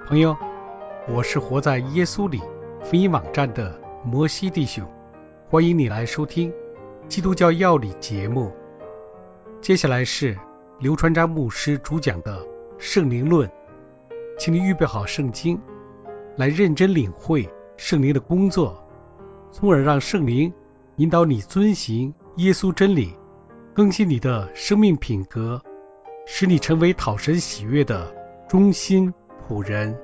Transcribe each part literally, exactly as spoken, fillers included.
朋友，我是活在耶稣里福音网站的摩西弟兄，欢迎你来收听基督教要理节目。接下来是刘传章牧师主讲的圣灵论，请你预备好圣经，来认真领会圣灵的工作，从而让圣灵引导你遵行耶稣真理，更新你的生命品格，使你成为讨神喜悦的忠心仆人。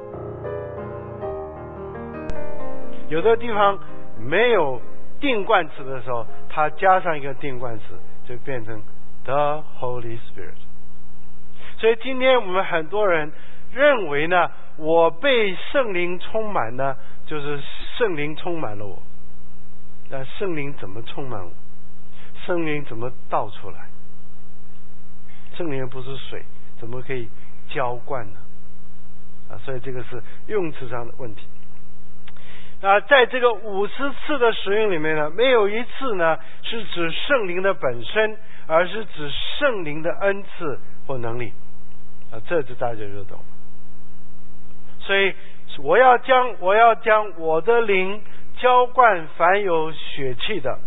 有的地方没有定冠词的时候，它加上一个定冠词，就变成 The Holy Spirit。 所以今天我们很多人认为呢，我被圣灵充满呢，就是圣灵充满了我。那圣灵怎么充满我？圣灵怎么倒出来？圣灵不是水，怎么可以浇灌呢？啊，所以这个是用词上的问题。那在这个五十次的使用里面呢，没有一次呢是指圣灵的本身，而是指圣灵的恩赐或能力啊，这就大家就懂了。所以我要将我要将我的灵浇灌凡有血气的，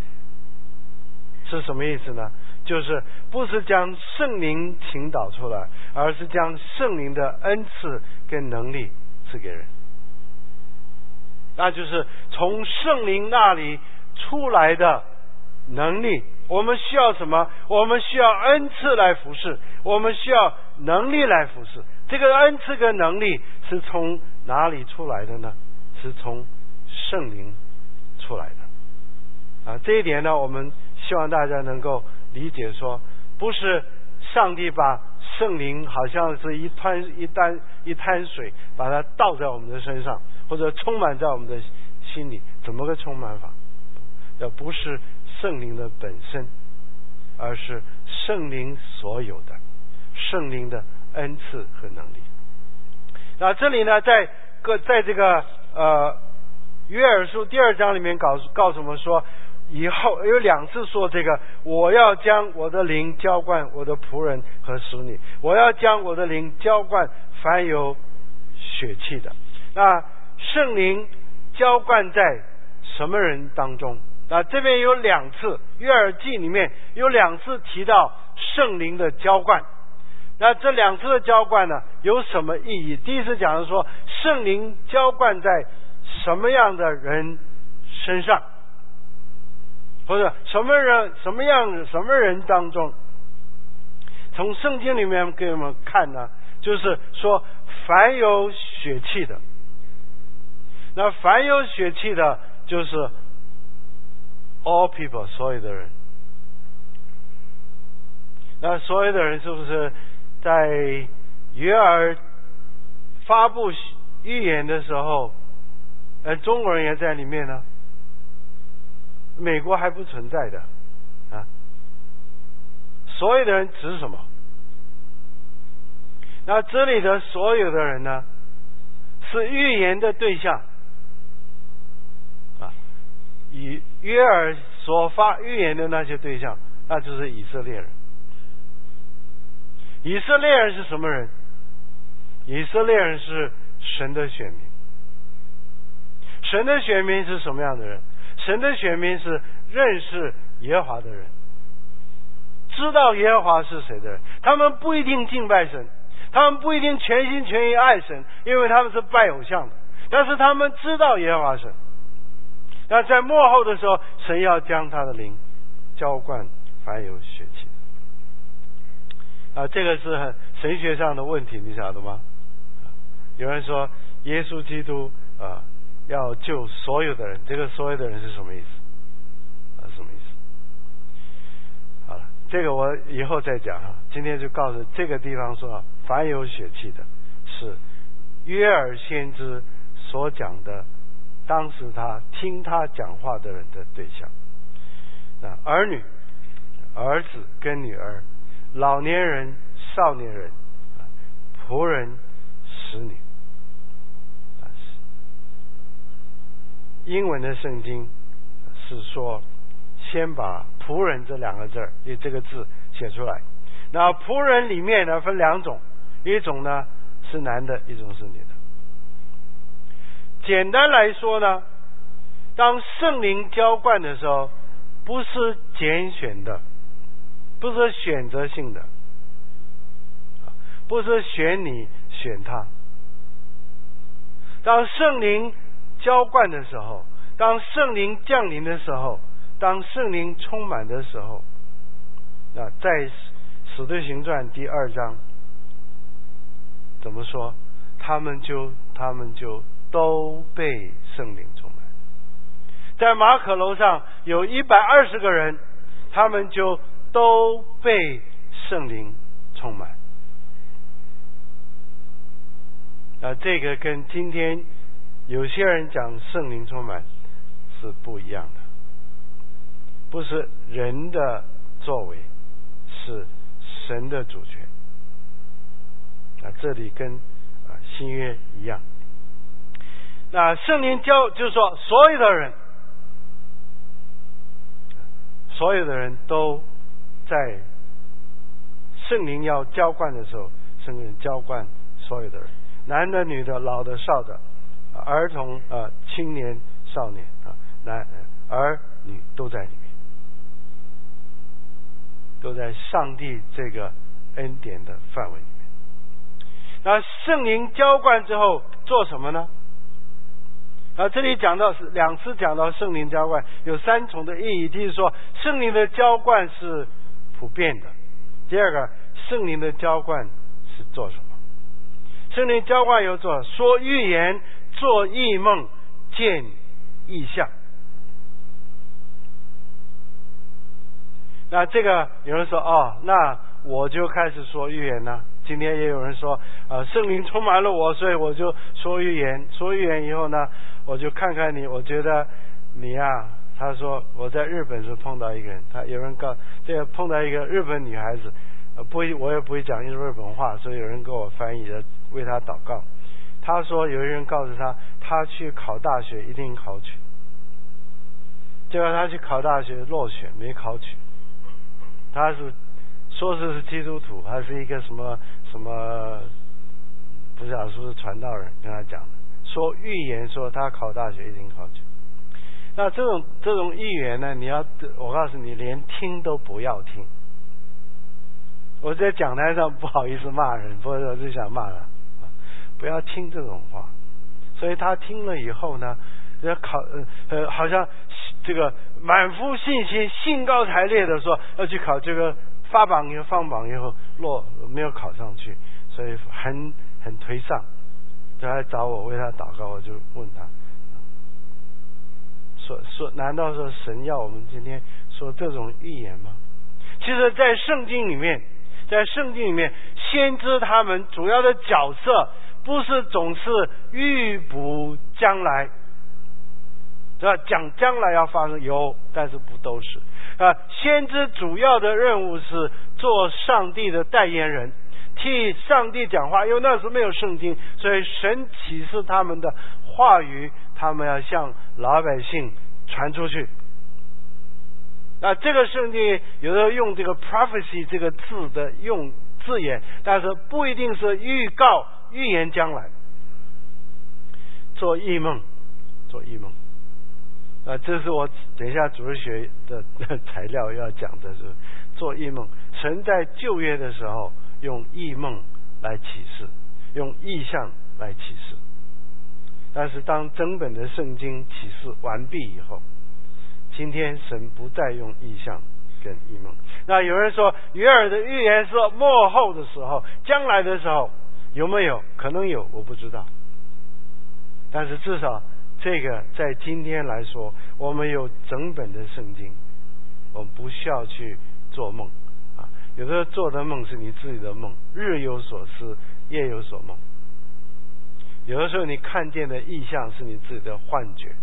是什么意思呢？就是不是将圣灵倾倒出来，而是将圣灵的恩赐跟能力赐给人。那就是从圣灵那里出来的能力。我们需要什么？我们需要恩赐来服侍，我们需要能力来服侍。这个恩赐跟能力是从哪里出来的呢？是从圣灵出来的啊！这一点呢，我们希望大家能够理解说，不是上帝把圣灵好像是一滩一滩一滩水，把它倒在我们的身上，或者充满在我们的心里。怎么个充满法？要不是圣灵的本身，而是圣灵所有的圣灵的恩赐和能力。那这里呢，在个在这个呃约珥书第二章里面告诉告诉我们说，以后有两次说这个，我要将我的灵浇灌我的仆人和使女，我要将我的灵浇灌凡有血气的。那圣灵浇灌在什么人当中？那这边有两次，约珥记里面有两次提到圣灵的浇灌。那这两次的浇灌呢，有什么意义？第一次讲的说，圣灵浇灌在什么样的人身上，或者什么人什么样什么人当中。从圣经里面给我们看呢，就是说凡有血气的。那凡有血气的，就是 all people， 所有的人。那所有的人是不是在约珥发布预言的时候，呃，中国人也在里面呢？美国还不存在的啊。所有的人指什么？那这里的所有的人呢，是预言的对象啊。以约珥所发预言的那些对象，那就是以色列人。以色列人是什么人？以色列人是神的选民。神的选民是什么样的人？神的选民是认识耶和华的人，知道耶和华是谁的人。他们不一定敬拜神，他们不一定全心全意爱神，因为他们是拜偶像的，但是他们知道耶和华神。那在末后的时候，神要将他的灵浇灌凡有血气啊，这个是很神学上的问题，你晓得吗？有人说耶稣基督啊要救所有的人，这个所有的人是什么意思？啊，什么意思？好了，这个我以后再讲啊。今天就告诉这个地方说，凡有血气的，是约珥先知所讲的，当时他听他讲话的人的对象。那儿女、儿子跟女儿，老年人、少年人，仆人、使女。英文的圣经是说，先把仆人这两个字，这个字写出来。那仆人里面呢分两种，一种呢是男的，一种是女的。简单来说呢，当圣灵浇灌的时候，不是拣选的，不是选择性的，不是选你选他。当圣灵浇灌的时候，当圣灵降临的时候，当圣灵充满的时候，那在使徒行传第二章怎么说？他们就他们就都被圣灵充满。在马可楼上有一百二十个人，他们就都被圣灵充满。啊，这个跟今天有些人讲圣灵充满是不一样的，不是人的作为，是神的主权。啊，这里跟啊新约一样。那圣灵教就是说，所有的人，所有的人都在圣灵要浇灌的时候，圣灵浇灌所有的人，男的、女的、老的、少的，儿童、啊、呃、青年、少年啊，男儿女都在里面，都在上帝这个恩典的范围里面。那圣灵浇灌之后做什么呢？啊，这里讲到是两次讲到圣灵浇灌有三重的意义。第一是说，圣灵的浇灌是普遍的；第二个，圣灵的浇灌是做什么？圣灵浇灌有做说预言、做异梦、见异象。那这个有人说哦，那我就开始说预言了。今天也有人说，呃，圣灵充满了我，所以我就说预言。说预言以后呢，我就看看你，我觉得你啊，他说我在日本是碰到一个人，他有人告这个碰到一个日本女孩子，呃，不会，我也不会讲日本话，所以有人给我翻译的，为他祷告。他说有人告诉他，他去考大学一定考取，结果他去考大学落选，没考取。他是说是是基督徒，还是一个什么什么，不晓得是不是传道人跟他讲的，说预言说他考大学一定考取。那这种这种预言呢，你要我告诉你，连听都不要听。我在讲台上不好意思骂人，不是我就想骂他，不要听这种话。所以他听了以后呢，要考呃呃，好像这个满腹信心、兴高采烈的说要去考这个，发榜以后放榜以后落没有考上去，所以很很颓丧。他来找我为他祷告，我就问他，说说难道说神要我们今天说这种预言吗？其实在圣经里面，在圣经里面，先知他们主要的角色不是总是预卜将来，对吧？讲将来要发生有，但是不都是啊。先知主要的任务是做上帝的代言人，替上帝讲话，因为那时候没有圣经，所以神启示他们的话语，他们要向老百姓传出去。那这个圣经有的用这个 prophecy 这个字的用字眼，但是不一定是预告预言将来。做异梦，做异梦。啊，这是我等一下主日学的材料要讲的是做异梦。神在旧约的时候用异梦来启示，用异象来启示。但是当整本的圣经启示完毕以后，今天神不再用异象跟异梦。那有人说约珥的预言是末后的时候，将来的时候，有没有？可能有，我不知道。但是至少这个在今天来说，我们有整本的圣经，我们不需要去做梦啊。有的做的梦是你自己的梦，日有所思，夜有所梦。有的时候你看见的异象是你自己的幻觉，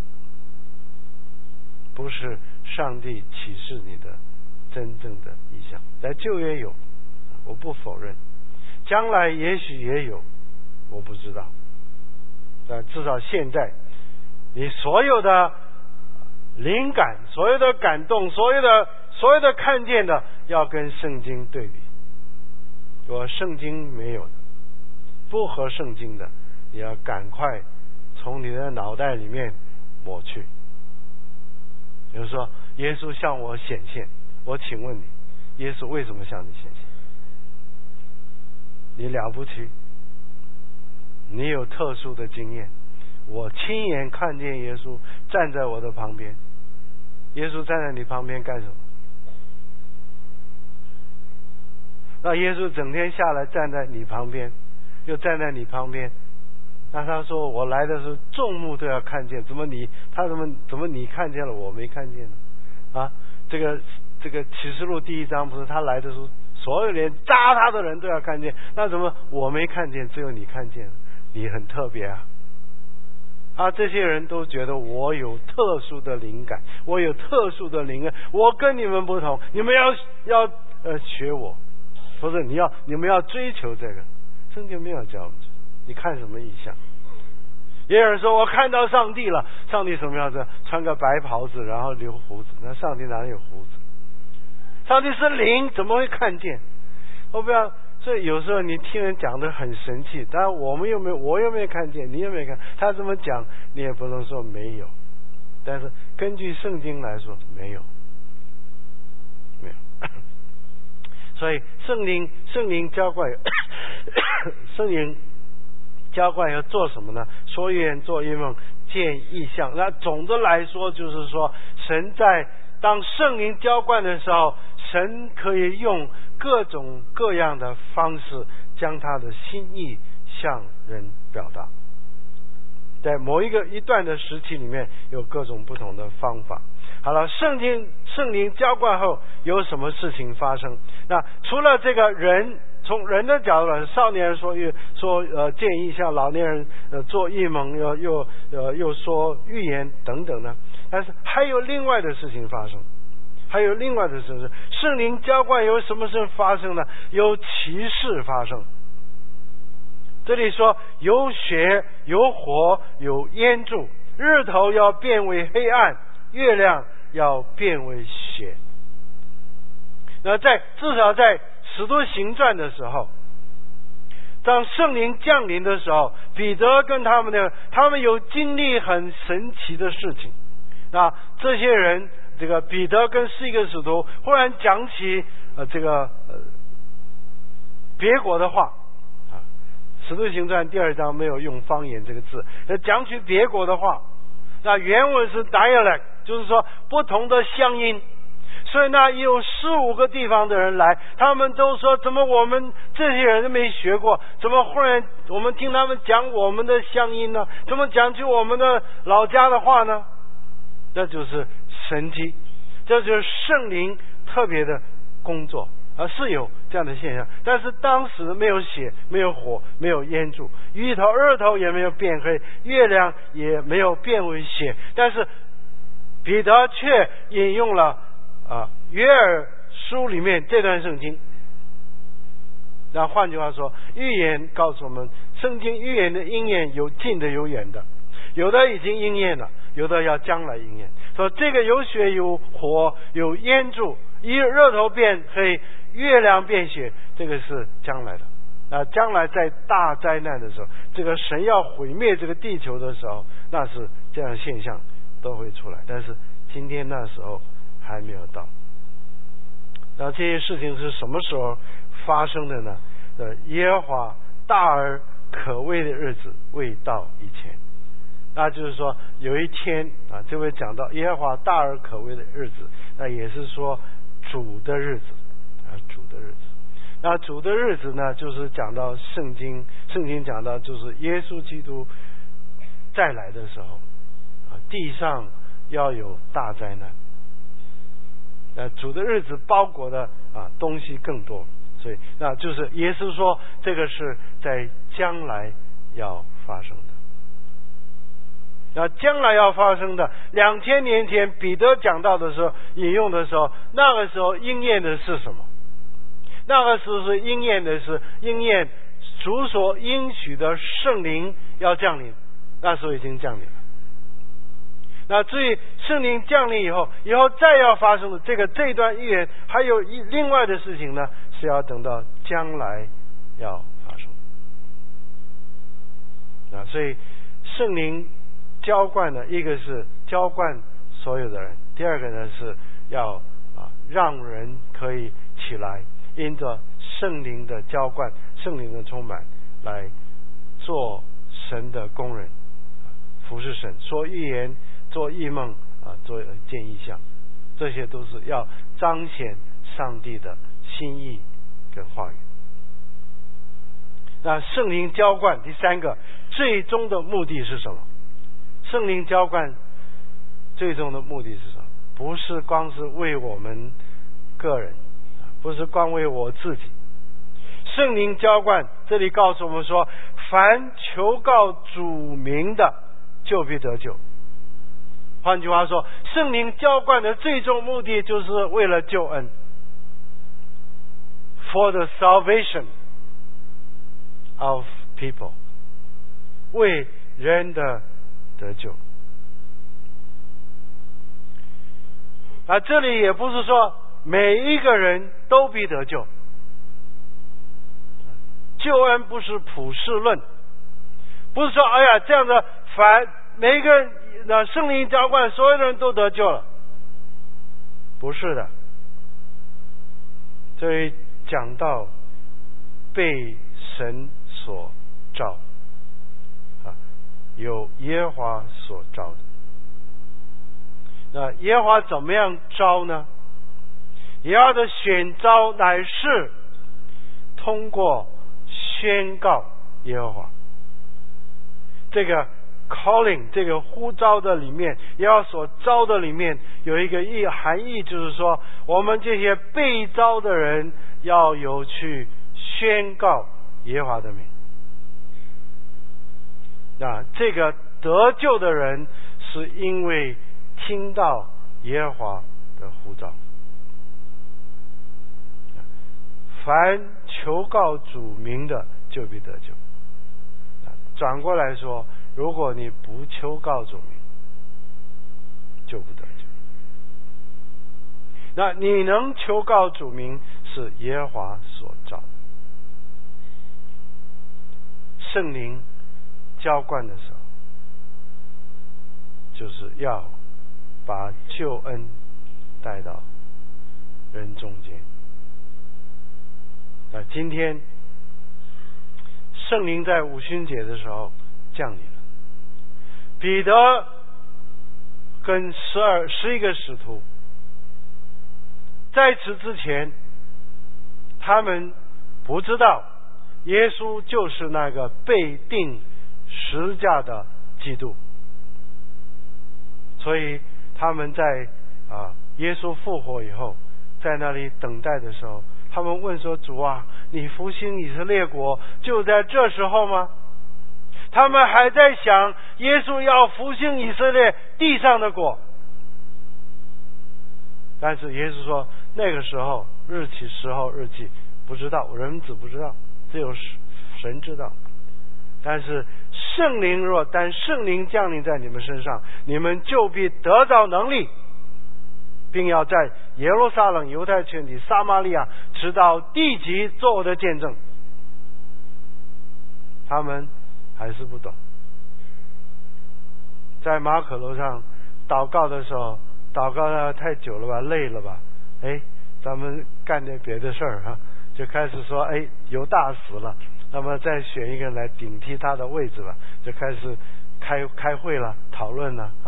不是上帝启示你的真正的异象。在旧约有，我不否认，将来也许也有，我不知道。但至少现在你所有的灵感，所有的感动，所有的所有的看见的，要跟圣经对比。我圣经没有的， 不合圣经的，你要赶快从你的脑袋里面抹去。比如说耶稣向我显现，我请问你，耶稣为什么向你显现？你了不起，你有特殊的经验，我亲眼看见耶稣站在我的旁边。耶稣站在你旁边干什么？那耶稣整天下来站在你旁边，又站在你旁边，那他说我来的时候众目都要看见，怎么你他怎么怎么你看见了我没看见呢？啊，这个这个启示录第一章不是他来的时候所有连扎他的人都要看见，那怎么我没看见只有你看见？你很特别啊！啊，这些人都觉得我有特殊的灵感，我有特殊的灵感，我跟你们不同，你们要要呃学我，不是你要你们要追求这个，圣经没有教我们。你看什么意象？也有人说我看到上帝了，上帝什么样子？穿个白袍子，然后留胡子。那上帝哪里有胡子？上帝是灵，怎么会看见？我不要。所以有时候你听人讲的很神气，但我们又没有，我又没有看见，你又没有看，他这么讲，你也不能说没有。但是根据圣经来说，没有，没有。所以圣灵圣灵浇灌，圣灵浇灌要做什么呢？说预言，做异梦，见异象。那总的来说就是说，神在当圣灵浇灌的时候，神可以用各种各样的方式将他的心意向人表达。在某一个一段的时期里面，有各种不同的方法。好了，圣经圣灵浇灌后有什么事情发生？那除了这个人，从人的角度来说，少年人说说呃见异象，老年人呃做异梦，又又呃又说预言等等呢，但是还有另外的事情发生。还有另外的事情，圣灵浇灌有什么事发生呢？有奇事发生。这里说有血有火有烟柱，日头要变为黑暗，月亮要变为血。那在至少在使徒行传的时候，当圣灵降临的时候，彼得跟他们的他们有经历很神奇的事情。那这些人，这个彼得跟四个使徒忽然讲起呃这个呃别国的话啊，使徒行传第二章没有用方言这个字，讲起别国的话。那原文是 dialect， 就是说不同的乡音。所以呢，有十五个地方的人来，他们都说怎么我们这些人都没学过，怎么忽然我们听他们讲我们的乡音呢？怎么讲起我们的老家的话呢？这就是神迹，这就是圣灵特别的工作，而是有这样的现象。但是当时没有血，没有火，没有烟柱，日头日头也没有变黑，月亮也没有变为血。但是彼得却引用了啊约珥书里面这段圣经。那换句话说，预言告诉我们，圣经预言的应验有近的有远的，有的已经应验了，有的要将来应验。说这个有血有火有烟柱，一日头变黑，月亮变血，这个是将来的。那将来在大灾难的时候，这个神要毁灭这个地球的时候，那是这样的现象都会出来。但是今天那时候还没有到。那这些事情是什么时候发生的呢？呃，耶和华大而可畏的日子未到以前。那就是说有一天啊，这位讲到耶和华大而可畏的日子，那也是说主的日子啊，主的日子。那主的日子呢，就是讲到圣经，圣经讲到就是耶稣基督再来的时候啊，地上要有大灾难。那主的日子包裹的啊东西更多，所以那就是耶稣说这个是在将来要发生的。那将来要发生的，两千年前彼得讲到的时候，引用的时候，那个时候应验的是什么？那个时候是应验的是应验主所应许的圣灵要降临，那时候已经降临了。那至于圣灵降临以后，以后再要发生的这个这段预言，还有一另外的事情呢，是要等到将来要发生。 所以圣灵浇灌呢，一个是浇灌所有的人，第二个呢是要啊让人可以起来，因着圣灵的浇灌、圣灵的充满，来做神的工人，服侍神，说预言、做异梦啊，做见异象，这些都是要彰显上帝的心意跟话语。那圣灵浇灌，第三个最终的目的是什么？圣灵浇灌最终的目的是什么？不是光是为我们个人，不是光为我自己。圣灵浇灌这里告诉我们说，凡求告主名的，就必得救。换句话说，圣灵浇灌的最终目的就是为了救恩， for the salvation of people， 为人的得救。啊，这里也不是说每一个人都必得救，救恩不是普世论，不是说哎呀这样的凡每一个人的圣灵浇灌，所有的人都得救了，不是的。这里讲到被神所召，啊，有耶和华所召的。那耶和华怎么样召呢？耶和华的选召乃是通过宣告耶和华。这个 calling 这个呼召的里面，耶和华所召的里面有一个意含义，就是说我们这些被召的人要有去宣告耶和华的名。那这个得救的人是因为听到耶和华的呼召。凡求告主名的，就必得救。转过来说，如果你不求告主名，就不得救。那你能求告主名，是耶和华所召的。圣灵浇灌的时候，就是要把救恩带到人中间。那今天圣灵在五旬节的时候降临了，彼得跟十二十一个使徒，在此之前他们不知道耶稣就是那个被钉十架的基督，所以他们在啊耶稣复活以后，在那里等待的时候，他们问说：主啊，你复兴以色列国就在这时候吗？他们还在想耶稣要复兴以色列地上的国，但是耶稣说那个时候日期时候日期不知道，人子不知道，只有神知道。但是圣灵若但圣灵降临在你们身上，你们就必得到能力，并要在耶路撒冷、犹太全体、撒玛利亚直到地极做我的见证。他们还是不懂。在马可楼上祷告的时候，祷告的太久了吧，累了吧，哎，咱们干点别的事儿啊，就开始说，哎，犹大死了，那么再选一个人来顶替他的位置吧，就开始开开会了，讨论了啊。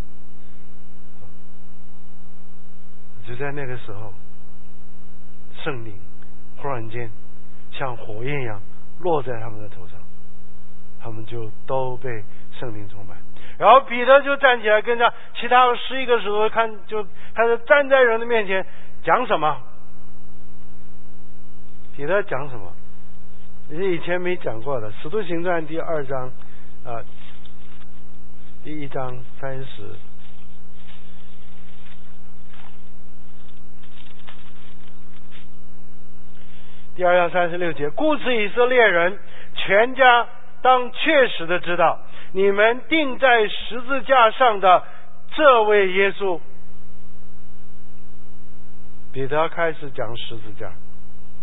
就在那个时候，圣灵忽然间像火焰一样落在他们的头上，他们就都被圣灵充满。然后彼得就站起来，跟着其他十一个使徒看，就开始站在人的面前讲什么？彼得讲什么？以前没讲过的，《使徒行传》第二章啊、呃，第一章三十。第二章三十六节，故此以色列人全家当确实的知道，你们钉在十字架上的这位耶稣。彼得开始讲十字架，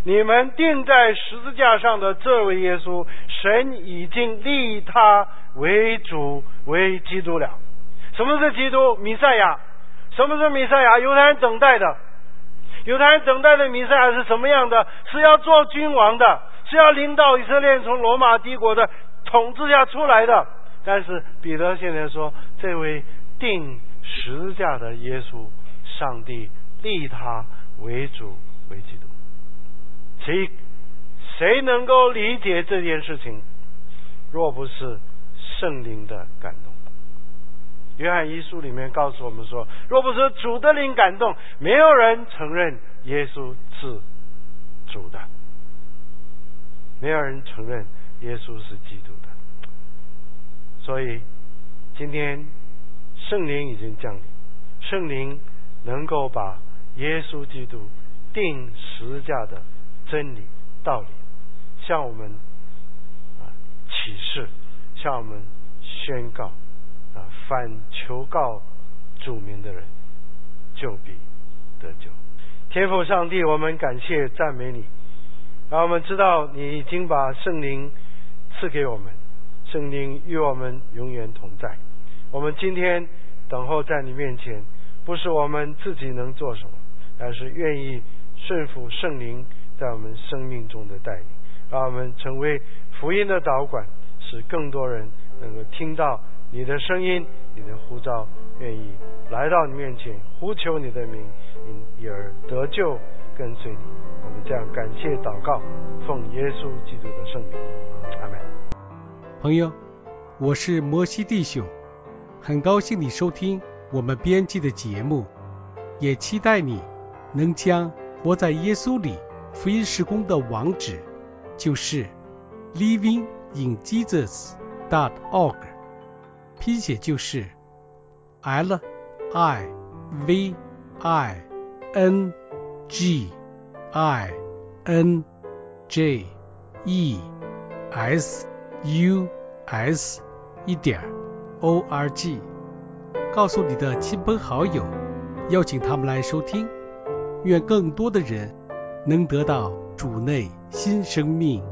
你们钉在十字架上的这位耶稣，神已经立他为主为基督了。什么是基督？弥赛亚。什么是弥赛亚？犹太人等待的。犹太人等待的弥赛亚是什么样的？是要做君王的，是要领导以色列从罗马帝国的统治下出来的。但是彼得现在说，这位钉十字架的耶稣，上帝立他为主为基督。谁谁能够理解这件事情？若不是圣灵的感动。约翰一书里面告诉我们说，若不是主的灵感动，没有人承认耶稣是主的，没有人承认耶稣是基督的。所以今天圣灵已经降临，圣灵能够把耶稣基督钉十字架的真理道理向我们啊启示，向我们宣告啊，反求告主名的人就必得救。天父上帝，我们感谢赞美你，让我们知道你已经把圣灵赐给我们，圣灵与我们永远同在。我们今天等候在你面前，不是我们自己能做什么，而是愿意顺服圣灵在我们生命中的带领，让我们成为福音的导管，使更多人能够听到你的声音，你的呼召，愿意来到你面前呼求你的名，因而得救跟随你。我们这样感谢祷告，奉耶稣基督的圣名，阿们。 朋友，我是摩西弟兄，很高兴你收听我们编辑的节目，也期待你能将活在耶稣里福音事工的网址，就是 living in jesus dot org， 拼写就是 L I V I N G I N J E S U S 一点 O R G， 告诉你的亲朋好友，邀请他们来收听，愿更多的人能得到主内新生命。